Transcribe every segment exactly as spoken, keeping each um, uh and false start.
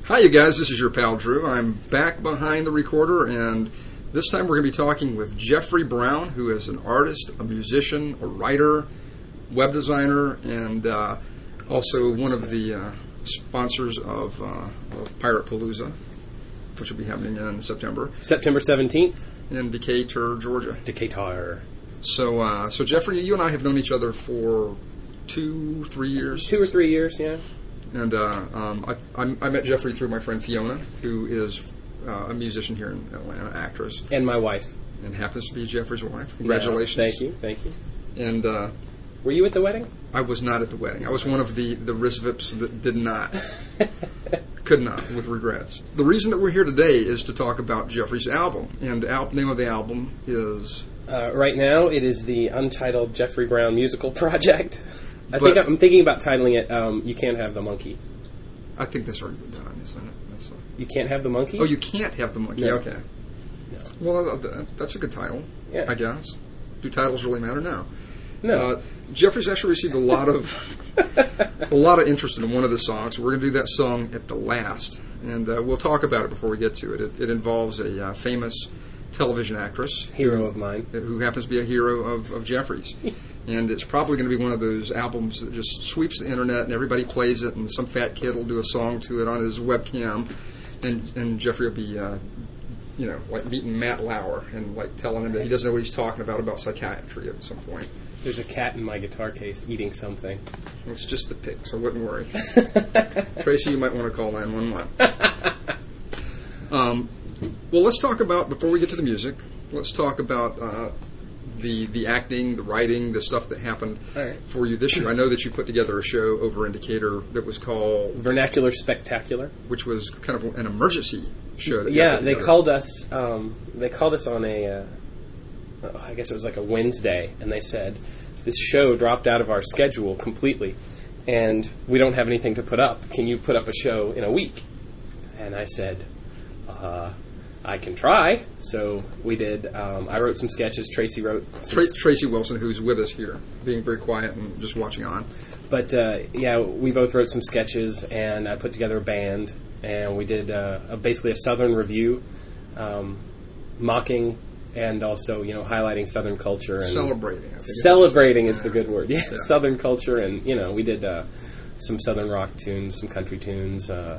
Hi, you guys. This is your pal Drew. I'm back behind the recorder, and this time we're going to be talking with Jeffrey Brown, who is an artist, a musician, a writer, web designer, and uh, also one of the uh, sponsors of, uh, of Pirate Palooza, which will be happening in September. September seventeenth. In Decatur, Georgia. Decatur. So, uh, so Jeffrey, you and I have known each other for two, three years. Two or three years, yeah. And uh, um, I, I met Jeffrey through my friend Fiona, who is uh, a musician here in Atlanta, actress. And my wife. And happens to be Jeffrey's wife. Congratulations. Yeah, thank you, thank you. And uh, were you at the wedding? I was not at the wedding. I was one of the, the R I S V I Ps that did not. Could not, with regrets. The reason that we're here today is to talk about Jeffrey's album. And the al- name of the album is... Uh, right now, it is the Untitled Jeffrey Brown Musical Project. I But think I'm thinking about titling it um, You Can't Have the Monkey. I think that's already been done, isn't it? That's a... You Can't Have the Monkey? Oh, You Can't Have the Monkey. No. Okay. No. Well, th- that's a good title, yeah. I guess. Do titles really matter? No. No. Uh, Jeffrey's actually received a lot of a lot of interest in one of the songs. We're going to do that song at the last, and uh, we'll talk about it before we get to it. It, it involves a uh, famous television actress, hero who, of mine, who happens to be a hero of, of Jeffrey's. And it's probably going to be one of those albums that just sweeps the internet, and everybody plays it, and some fat kid will do a song to it on his webcam, and and Jeffrey will be, uh, you know, like meeting Matt Lauer and like telling him that he doesn't know what he's talking about about psychiatry at some point. There's a cat in my guitar case eating something. It's just the pig, so I wouldn't worry. Tracy, you might want to call nine one one. Um, well, let's talk about, before we get to the music, let's talk about uh, the the acting, the writing, the stuff that happened right. for you this year. I know that you put together a show over in Decatur that was called... Vernacular Spectacular. Which was kind of an emergency show. That yeah, they called us. Um, they called us on a... Uh, I guess it was like a Wednesday, and they said, this show dropped out of our schedule completely, and we don't have anything to put up. Can you put up a show in a week? And I said, uh, I can try. So we did. Um, I wrote some sketches. Tracy wrote some Tra- Tracy Wilson, who's with us here, being very quiet and just watching on. But, uh, yeah, we both wrote some sketches, and I put together a band, and we did uh, a, basically a Southern review, um, mocking... And also, you know, highlighting Southern culture. And celebrating. I think celebrating is the good word. Yeah, yeah. Southern culture. And, you know, we did uh, some Southern rock tunes, some country tunes. Uh,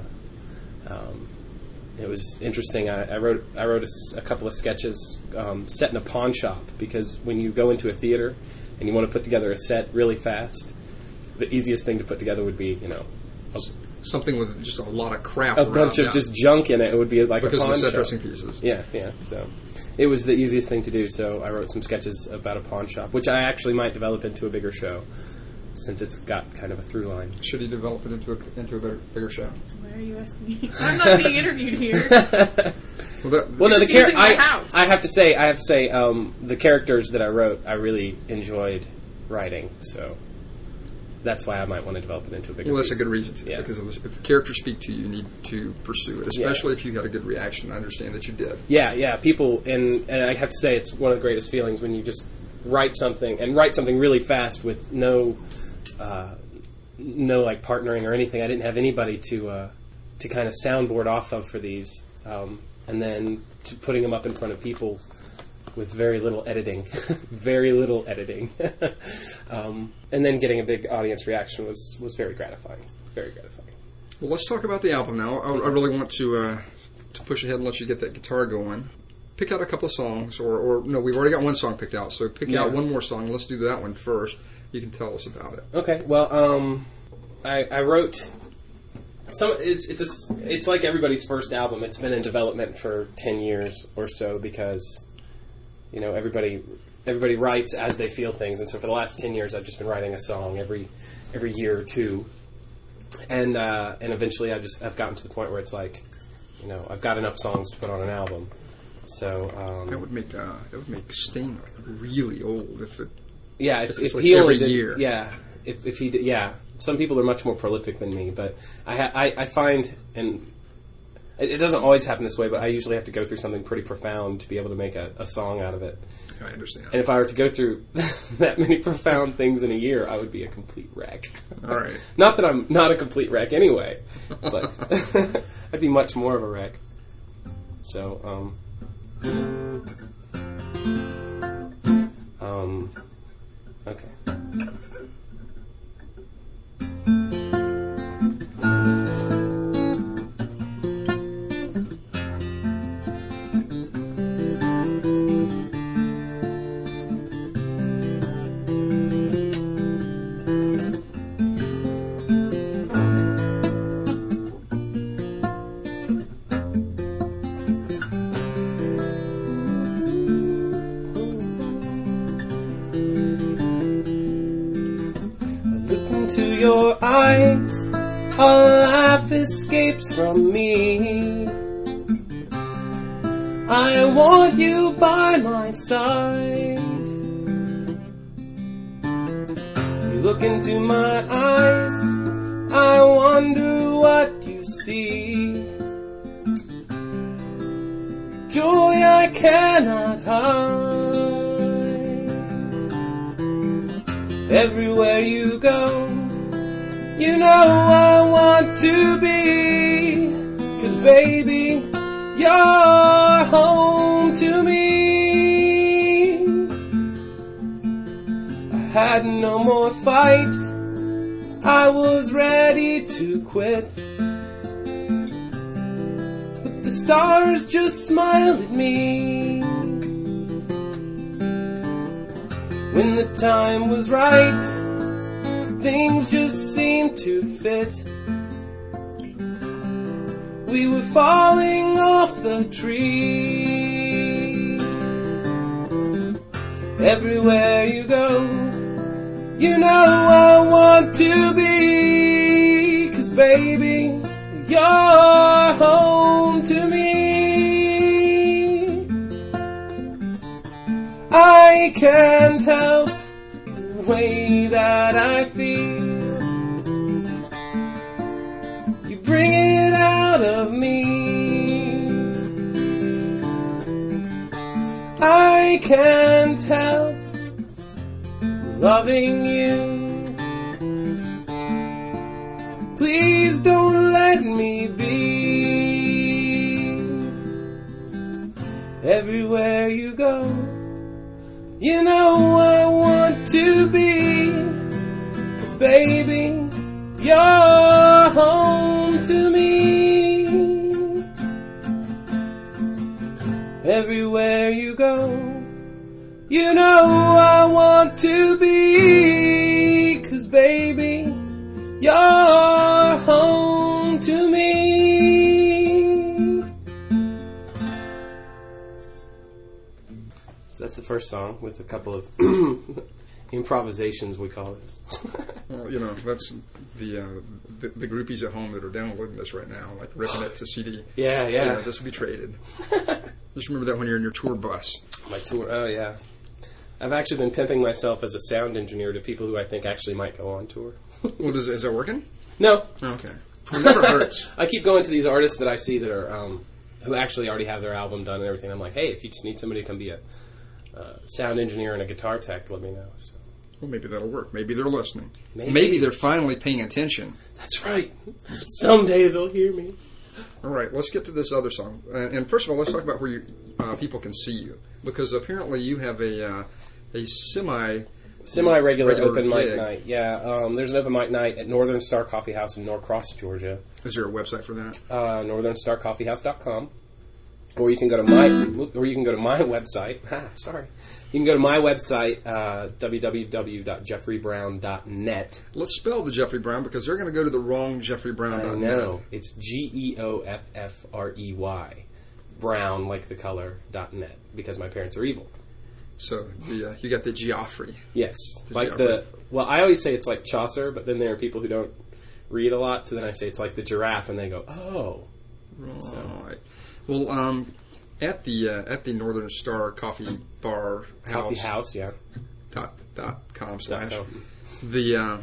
um, it was interesting. I, I wrote I wrote a, a couple of sketches um, set in a pawn shop, because when you go into a theater and you want to put together a set really fast, the easiest thing to put together would be, you know, a, something with just a lot of crap a around. bunch of yeah. just junk in it. It would be like because a pawn of the set shop. dressing pieces. Yeah, yeah. So it was the easiest thing to do. So I wrote some sketches about a pawn shop, which I actually might develop into a bigger show, since it's got kind of a through line. Should he develop it into a into a bigger, bigger show? Why are you asking me? I'm not being interviewed here. well, that, well, no, the char- my I, house. I have to say, I have to say, um, the characters that I wrote, I really enjoyed writing. So that's why I might want to develop it into a bigger. Well, that's piece. a good reason to, yeah. because if characters speak to you, you need to pursue it, especially yeah. if you had a good reaction. I understand that you did. Yeah, yeah. People, and, and I have to say, it's one of the greatest feelings when you just write something and write something really fast with no, uh, no like partnering or anything. I didn't have anybody to uh, to kind of soundboard off of for these, um, and then to putting them up in front of people with very little editing, very little editing, um, and then getting a big audience reaction was, was very gratifying, very gratifying. Well, let's talk about the album now. I, I really want to uh, to push ahead and let you get that guitar going. Pick out a couple of songs, or, or no, we've already got one song picked out, so pick yeah. out one more song. Let's do that one first. You can tell us about it. Okay, well, um, I, I wrote some. It's it's a, it's like everybody's first album. It's been in development for ten years or so, because you know everybody everybody writes as they feel things, and so for the last ten years, I've just been writing a song every every year or two, and uh, and eventually, I just I've gotten to the point where it's like, you know, I've got enough songs to put on an album. So um, that would make uh, that would make Sting really old if it. Yeah, if, if, it's if like he every only did, year. yeah, if if he did, yeah. Some people are much more prolific than me, but I ha- I, I find, and it, it doesn't always happen this way, but I usually have to go through something pretty profound to be able to make a, a song out of it. I understand. And if I were to go through that many profound things in a year, I would be a complete wreck. All right. Not that I'm not a complete wreck anyway, but I'd be much more of a wreck. So, um... Um... Okay. Into your eyes, a laugh escapes from me. I want you by my side. You look into my eyes, I wonder what you see. Joy I cannot hide. Everywhere you go, you know I want to be, 'cause baby, you're home to me. I had no more fight, I was ready to quit, but the stars just smiled at me. When the time was right, things just seemed to fit. We were falling off the tree. Everywhere you go, you know I want to be, 'cause baby, you're home to me. I can't help the way that I feel. You bring it out of me. I can't help loving you. Please don't let me be. Everywhere you go, you know I want to be, 'cause baby, you're home to me. Everywhere you go, you know I want to be, 'cause baby, you're home to me. So that's the first song with a couple of improvisations, we call it. Well, you know, that's the, uh, the the groupies at home that are downloading this right now, like ripping it to C D. Yeah, yeah. Yeah, this will be traded. Just remember that when you're in your tour bus. My tour, oh yeah. I've actually been pimping myself as a sound engineer to people who I think actually might go on tour. Well, does, is that working? No. Oh, okay. Well, it never hurts. I keep going to these artists that I see that are um, who actually already have their album done and everything. I'm like, hey, if you just need somebody to come be a uh, sound engineer and a guitar tech, let me know. So. Well, maybe that'll work. Maybe they're listening. Maybe. Maybe they're finally paying attention. That's right. Someday they'll hear me. All right, let's get to this other song. Uh, and first of all, let's talk about where you, uh, people can see you, because apparently you have a uh, a semi semi-regular regular open mic gig. night. Yeah, um, there's an open mic night at Northern Star Coffee House in Norcross, Georgia. Is there a website for that? Uh, northern star coffee house dot com, or you can go to my or you can go to my website. Sorry, you can go to my website, uh, w w w dot jeffrey brown dot net. Let's spell the Jeffrey Brown, because they're going to go to the wrong jeffrey brown dot net. I know. It's G E O F F R E Y. Brown, like the color, dot net, because my parents are evil. So the, uh, you got the Geoffrey. Yes. The like Geoffrey. the, well, I always say it's like Chaucer, but then there are people who don't read a lot, so then I say it's like the giraffe, and they go, oh. Right. So. Well, um, at the uh, at the Northern Star Coffee Bar House. Coffee House, yeah. Dot, dot com slash. Dot com. The, uh,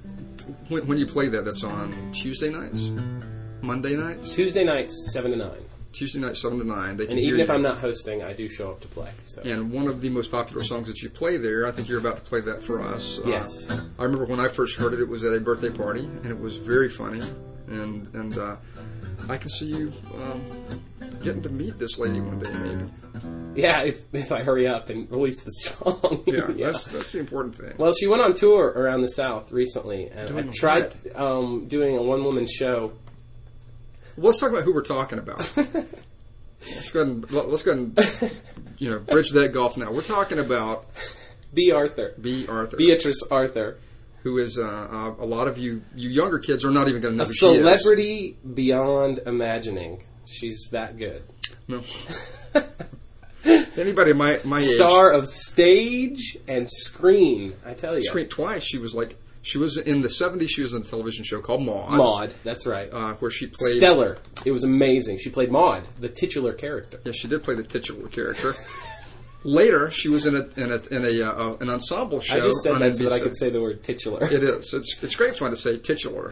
when, when you play that, that's on Tuesday nights? Monday nights? Tuesday nights, seven to nine. Tuesday night, seven to nine. They can And hear even if you. I'm not hosting, I do show up to play. So. And one of the most popular songs that you play there, I think you're about to play that for us. Yes. Uh, I remember when I first heard it, it was at a birthday party, and it was very funny. And and uh, I can see you um, getting to meet this lady one day, maybe. Yeah, if if I hurry up and release the song. Yeah, yeah. That's, that's the important thing. Well, she went on tour around the South recently, and Doing I tried um, doing a one-woman show. Well, let's talk about who we're talking about. let's go ahead and let's go ahead and you know bridge that gulf now. We're talking about B. Arthur. B. Arthur. Beatrice Arthur. Who is uh, uh, a lot of you you younger kids are not even going to know a who she is. celebrity beyond imagining. She's that good. No. Anybody my my age. Star of stage and screen, I tell you. Screen twice. She was like she was in the seventies. She was in a television show called Maude. Maude, that's right. Uh, where she played stellar. It was amazing. She played Maude, the titular character. Yeah, she did play the titular character. Later, she was in a in a in a uh, an ensemble show. I just said on that N B C. so that I could say the word titular. It is. It's it's great fun to say titular.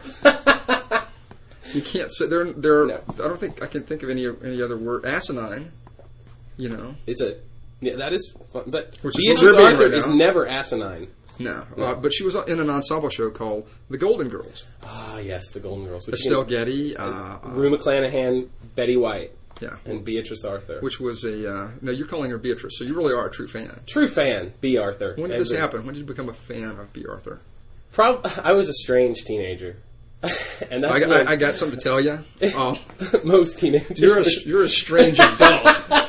You can't say there. There. No. I don't think I can think of any any other word. Asinine. You know. It's a yeah, that is fun, but Which is Beatrice Libyan Arthur right is now. never asinine. No, No. Uh, but she was in an ensemble show called The Golden Girls. Ah, yes, the Golden Girls. Which Estelle can, Getty, uh, uh, Rue McClanahan, Betty White, yeah, and Beatrice Arthur. which was a. Uh, no, you're calling her Beatrice, so you really are a true fan. True fan, B. Arthur. When did this Every- happen? When did you become a fan of B. Arthur? Prob- I was a strange teenager, and that's I, when I, I got something to tell you. Oh, most teenagers. you're a you're a strange adult.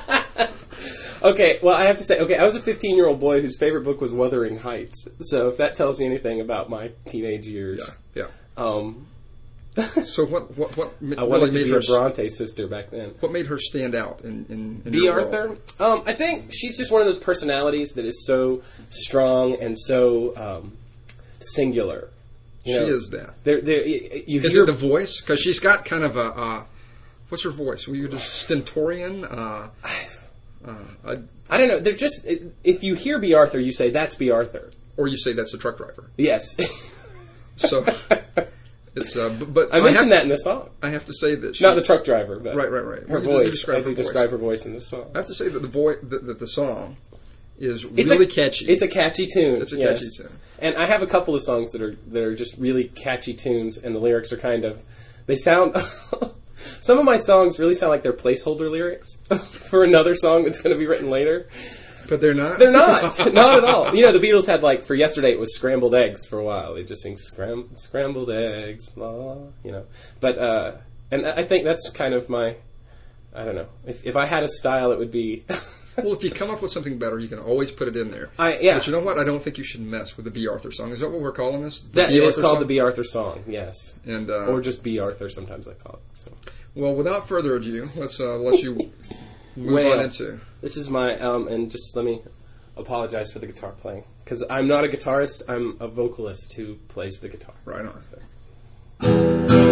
Okay, well, I have to say, okay, I was a fifteen-year-old boy whose favorite book was Wuthering Heights. So if that tells you anything about my teenage years, Yeah, um, yeah. So what what what m- I really wanted to made be her a Bronte sister back then. what made her stand out in in, in B. your Arthur? world? Um, I think she's just one of those personalities that is so strong and so um, singular. You She know, is that. There, there, y- you Is hear it the voice? Because she's got kind of a. Uh, what's her voice? Were you just stentorian? Uh, uh, I, I don't know. They're just if you hear B. Arthur, you say that's B. Arthur. or you say that's a truck driver. Yes. So it's. Uh, b- but I mentioned have, that in the song. I have to say that she, Not the truck driver, but Right, right, right. her Well, you did voice. describe I her do voice. describe her voice in this song. I have to say that the voice that, that the song is It's really a, catchy. It's a catchy tune. It's a yes. catchy tune. And I have a couple of songs that are that are just really catchy tunes, and the lyrics are kind of they sound. Some of my songs really sound like they're placeholder lyrics for another song that's going to be written later. But they're not. They're not, not at all. You know, the Beatles had like for yesterday it was scrambled eggs for a while. They just sing scram scrambled eggs, la, you know. But uh, and I think that's kind of my. I don't know. If if I had a style, it would be. Well, if you come up with something better, you can always put it in there. I yeah. But you know what? I don't think you should mess with the B. Arthur song. Is that what we're calling this? The That B. it is Arthur called song? the B. Arthur song, yes, And uh, or just B. Arthur. Sometimes I call it. So. well, without further ado, let's uh, let you move Well, on into. This is my um, and just let me apologize for the guitar playing because I'm not a guitarist. I'm a vocalist who plays the guitar. Right on. So.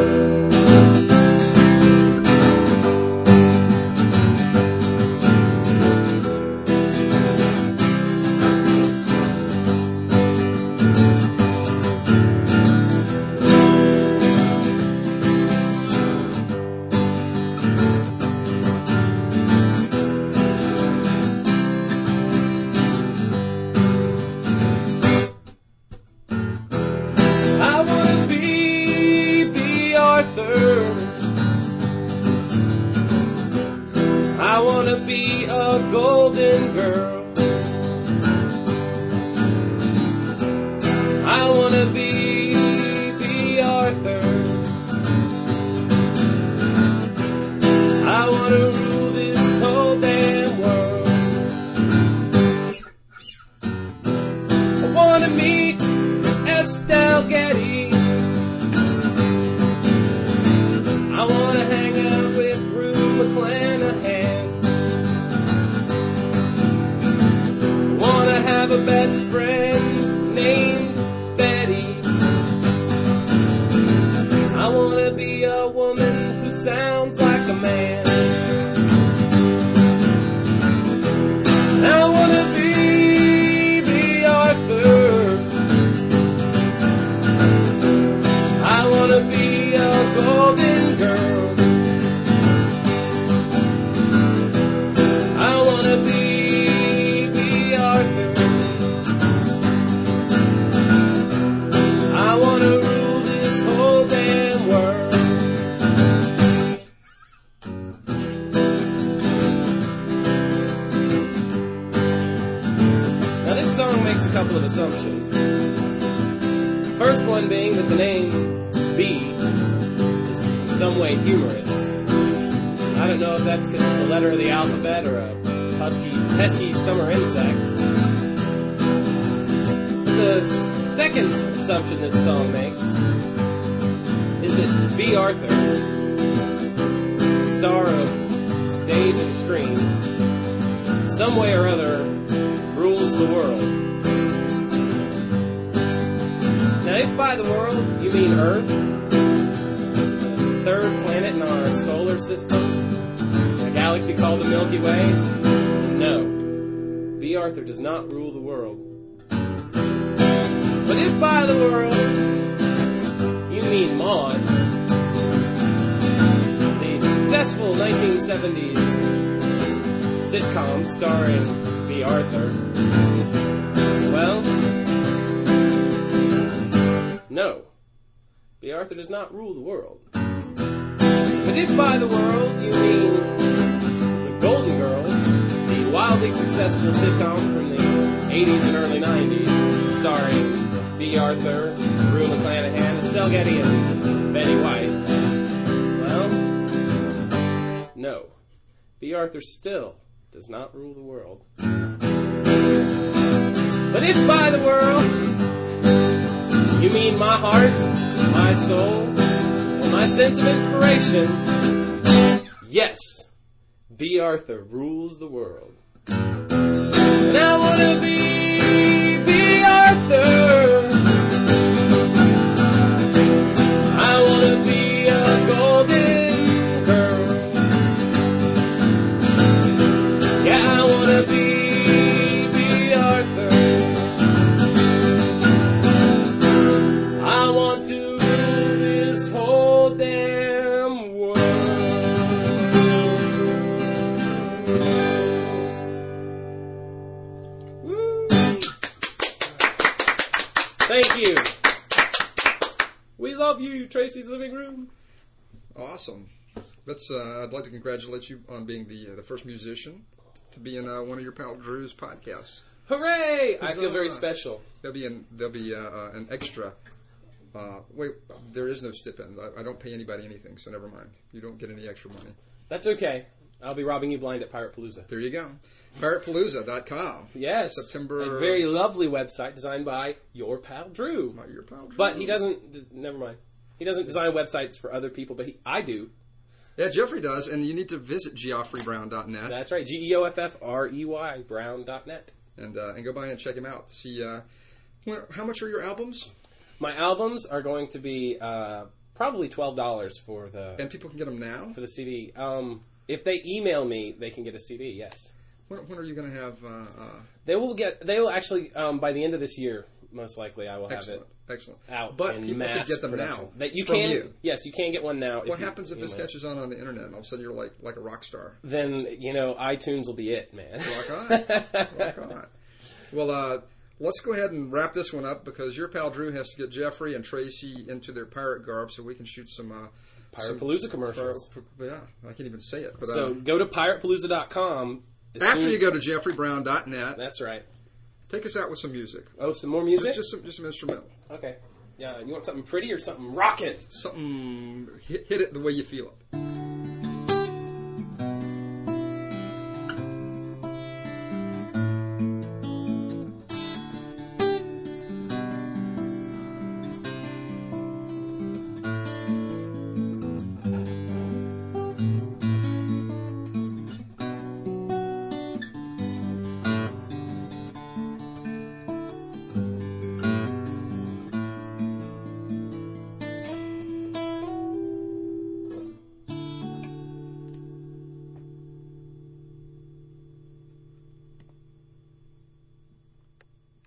I wanna be B. Arthur. I wanna be a golden girl. I wanna be B. Arthur. I wanna rule this whole damn world. I wanna meet Estelle Getty. I wanna hang out with Rue McClanahan. Wanna have a best friend named Betty. I wanna be a woman who sounds like a man. I wanna be B. Arthur. I wanna be a golden girl. I wanna be B. Arthur. I wanna rule this whole damn world. makes a couple of assumptions. First one being that the name B is in some way humorous. I don't know if that's because it's a letter of the alphabet or a husky, pesky summer insect. The second assumption this song makes is that B. Arthur, star of stage and screen, in some way or other rules the world. Now, if by the world you mean Earth, the third planet in our solar system, a galaxy called the Milky Way, no, B. Arthur does not rule the world. But if by the world you mean Maude, the successful nineteen seventies sitcom starring B. Arthur, well, no, B. Arthur does not rule the world. But if by the world you mean the Golden Girls, the wildly successful sitcom from the eighties and early nineties, starring B. Arthur, Rue McClanahan, Estelle Getty, and Betty White, well, no, B. Arthur still does not rule the world. But if by the world you mean my heart, my soul, and my sense of inspiration, yes, B. Arthur rules the world. And I want to be B. Arthur. I want to be a golden girl. Yeah, I want to be B. Arthur. I want to rule this whole damn world. Woo. Thank you. We love you, Tracy's Living Room. Awesome. That's. Uh, I'd like to congratulate you on being the uh, the first musician to be in uh, one of your pal Drew's podcasts. Hooray! I feel uh, very special. There'll be an there'll be uh, uh, an extra. Uh, wait, there is no stipend. I, I don't pay anybody anything, so never mind. You don't get any extra money. That's okay. I'll be robbing you blind at Pirate Palooza. There you go. pirate palooza dot com. Yes. September. A very lovely website designed by your pal Drew. Not your pal Drew. But he doesn't. d- Never mind. He doesn't design websites for other people, but he, I do. Yeah, Jeffrey does, and you need to visit geoffrey brown dot net. That's right. G E O F F R E Y Brown dot net. And uh, and go by and check him out. See, uh, where, how much are your albums? My albums are going to be uh, probably twelve dollars for the And people can get them now. for the C D. Um, if they email me, they can get a C D. Yes. When, when are you going to have? Uh, uh, They will get. They will actually um, by the end of this year. Most likely, I will have excellent, it excellent. out. But in people mass can get them production. now. That you from can. you. Yes, you can get one now. What you happens if this email. catches on on the internet and all of a sudden you're like like a rock star? Then you know iTunes will be it, man. Rock on, rock on. Well, uh, let's go ahead and wrap this one up because your pal Drew has to get Jeffrey and Tracy into their pirate garb so we can shoot some uh, Pirate Palooza commercials. Pirate, yeah, I can't even say it. But, So uh, go to pirate palooza dot com. after you go to geoffrey brown dot net, That's right. take us out with some music. Oh, some more music? Just, just, some, just some instrumental. Okay. Yeah, you want something pretty or something rockin'? Something, hit, hit it the way you feel it.